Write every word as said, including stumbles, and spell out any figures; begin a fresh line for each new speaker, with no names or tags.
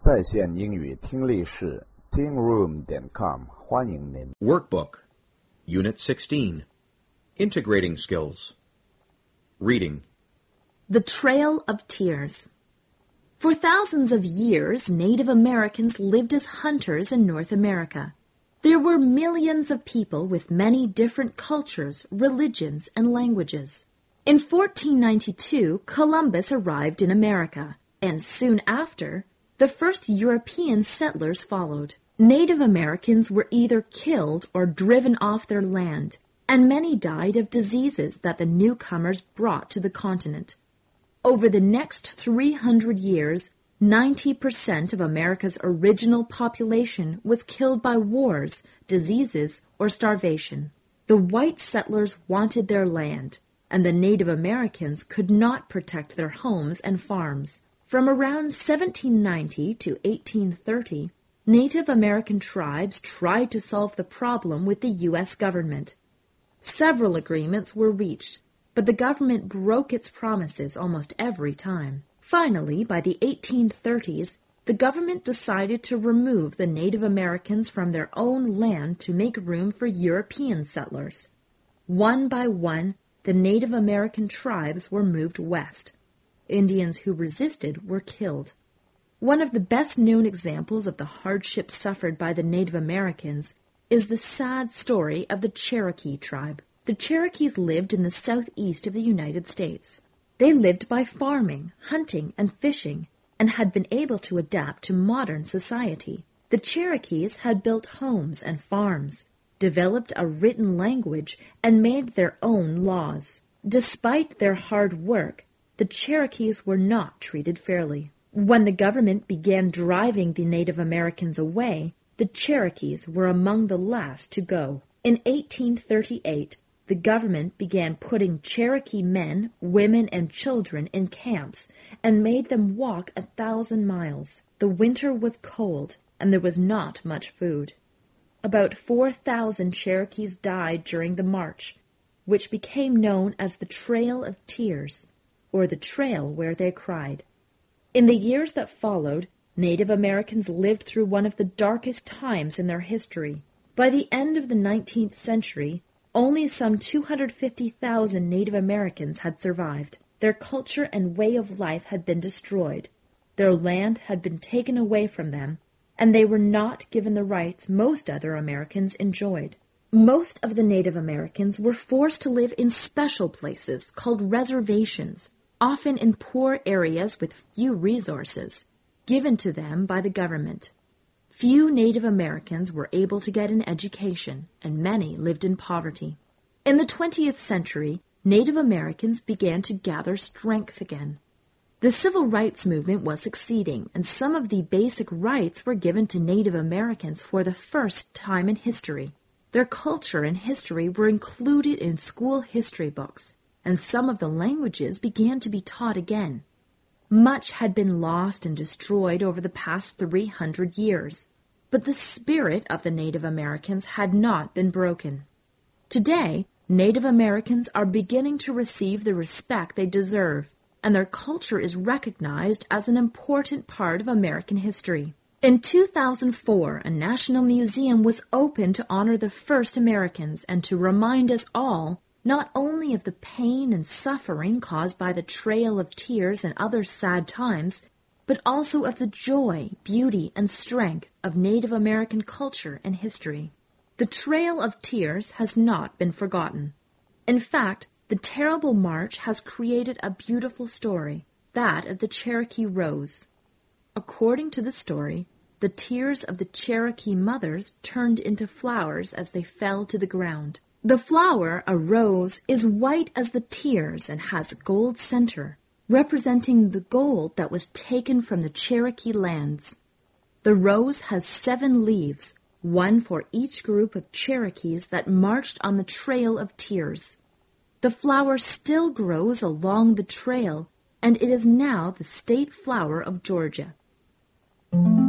在线英语听力室 ting room 点 com 欢迎您。
Workbook, Unit sixteen, Integrating Skills. Reading.
The Trail of Tears. For thousands of years, Native Americans lived as hunters in North America. There were millions of people with many different cultures, religions, and languages. In fourteen ninety-two, Columbus arrived in America, and soon after, the first European settlers followed. Native Americans were either killed or driven off their land, and many died of diseases that the newcomers brought to the continent. Over the next three hundred years, ninety percent of America's original population was killed by wars, diseases, or starvation. The white settlers wanted their land, and the Native Americans could not protect their homes and farms. From around seventeen ninety to eighteen thirty, Native American tribes tried to solve the problem with the U S government. Several agreements were reached, but the government broke its promises almost every time. Finally, by the eighteen thirties, the government decided to remove the Native Americans from their own land to make room for European settlers. One by one, the Native American tribes were moved west. Indians who resisted were killed. One of the best-known examples of the hardship suffered by the Native Americans is the sad story of the Cherokee tribe. The Cherokees lived in the southeast of the United States. They lived by farming, hunting, and fishing, and had been able to adapt to modern society. The Cherokees had built homes and farms, developed a written language, and made their own laws. Despite their hard work, the Cherokees were not treated fairly. When the government began driving the Native Americans away, the Cherokees were among the last to go. In eighteen thirty-eight, the government began putting Cherokee men, women, and children in camps and made them walk a thousand miles. The winter was cold, and there was not much food. About four thousand Cherokees died during the march, which became known as the Trail of Tears, or the trail where they cried. In the years that followed, Native Americans lived through one of the darkest times in their history. By the end of the nineteenth century, only some two hundred fifty thousand Native Americans had survived. Their culture and way of life had been destroyed. Their land had been taken away from them, and they were not given the rights most other Americans enjoyed. Most of the Native Americans were forced to live in special places called reservations, often in poor areas with few resources, given to them by the government. Few Native Americans were able to get an education, and many lived in poverty. In the twentieth century, Native Americans began to gather strength again. The civil rights movement was succeeding, and some of the basic rights were given to Native Americans for the first time in history. Their culture and history were included in school history books, and some of the languages began to be taught again. Much had been lost and destroyed over the past three hundred years, but the spirit of the Native Americans had not been broken. Today, Native Americans are beginning to receive the respect they deserve, and their culture is recognized as an important part of American history. In two thousand four, a national museum was opened to honor the first Americans and to remind us all not only of the pain and suffering caused by the Trail of Tears and other sad times, but also of the joy, beauty, and strength of Native American culture and history. The Trail of Tears has not been forgotten. In fact, the terrible march has created a beautiful story, that of the Cherokee Rose. According to the story, the tears of the Cherokee mothers turned into flowers as they fell to the ground. The flower, a rose, is white as the tears and has a gold center, representing the gold that was taken from the Cherokee lands. The rose has seven leaves, one for each group of Cherokees that marched on the Trail of Tears. The flower still grows along the trail, and it is now the state flower of Georgia.